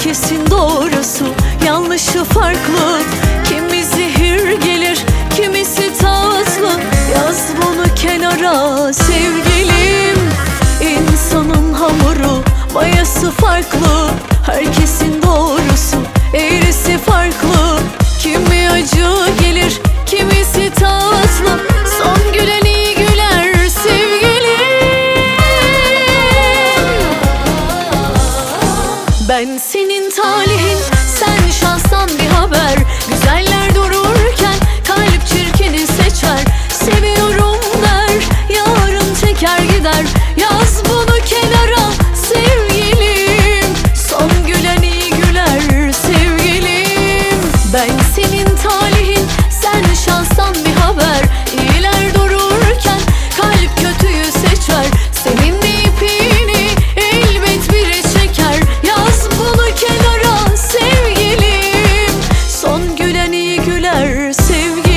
herkesin doğrusu yanlışı farklı. Kimi zehir gelir, kimisi tatlı. Yaz bunu kenara sevgilim. İnsanın hamuru, mayası farklı. Herkesin doğrusu, eğrisi farklı. Kimi acı gelir, kimisi tatlı. Son gülen iyi güler sevgilim. Ben senin talihin, sen şanstan bir haber. Güzeller dururken kalp çirkini seçer. Seviyorum der, yarın çeker gider. Yaz bunu kenara sevgilim. Son gülen iyi güler sevgilim. Ben senin talihin, sen şanstan bir haber. İyiler dururken kalp kötüyü seçer. Senin de ipini elbet biri çeker. Yaz bunu kenara sevgilim. Son gülen iyi güler sevgilim.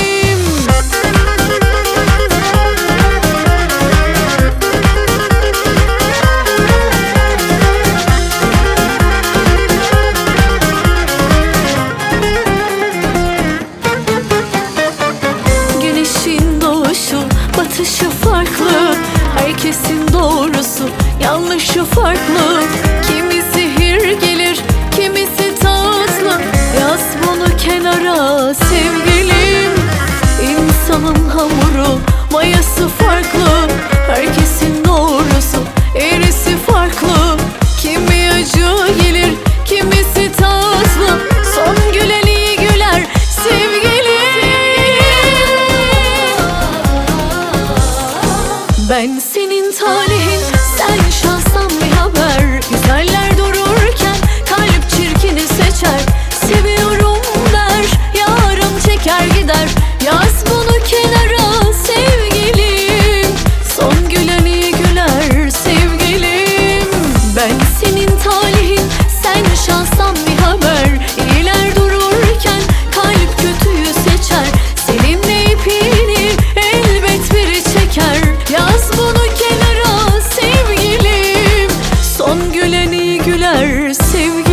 Güneşin doğuşu, batışı farklı. Herkesin doğrusu, yanlışı farklı. Kimi zehir gelir, kimisi tatlı. Yaz bunu kenara sevgilim. İnsanın hamuru, mayası farklı. Herkesin doğrusu, eğrisi farklı. Kimi acı gelir, kimisi tatlı. Son gülen iyi güler sevgilim. Ben senin talihin, sen şanstan bir haber. Güzeller dururken kalp çirkini seçer. Seviyorum der, yarın çeker gider. Yaz bunu kenara sevgilim. Son gülen iyi güler sevgilim. Ben senin talihin, sen şanstan bir haber. İyiler dururken kalp kötüyü seçer. Senin de ipini elbet biri çeker. Yaz bunu kenara sevgilim. Son gülen iyi güler sevgilim.